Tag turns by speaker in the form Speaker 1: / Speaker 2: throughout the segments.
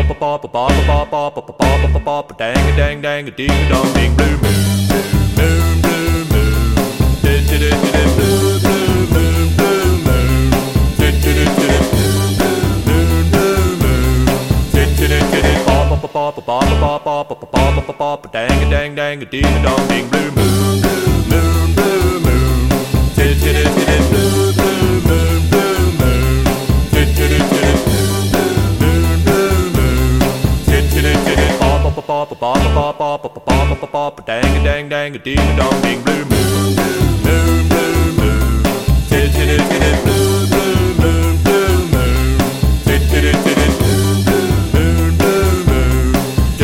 Speaker 1: dang dang a ding dong ding blue moon moon blue moon blue blue moon blue moon moon blue moon dang dang a ding dong ding blue moon moon blue moon blue blue moon blue moon dang dang dang a ding dong ding blue moon moon blue moon blue blue moon blue moon moon blue moon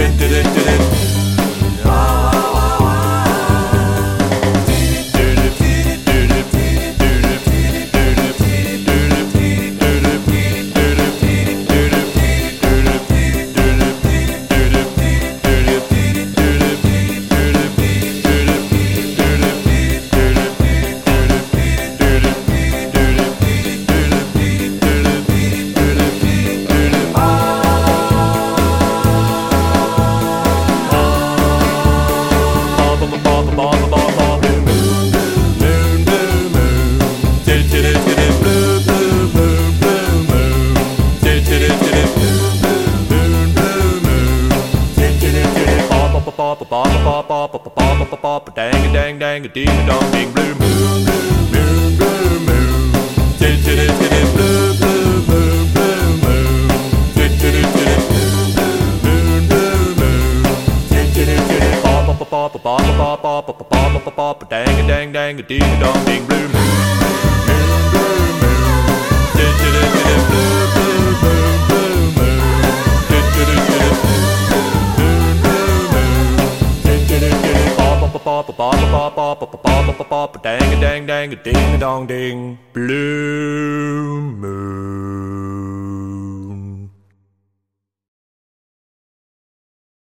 Speaker 1: dang dang dang a ding dong ding blue moon moon blue moon blue blue moon blue moon moon blue moon dang dang dang a ding dong ding blue moon moon blue moon blue blue moon blue moon dang dang dang a ding dong ding blue moon.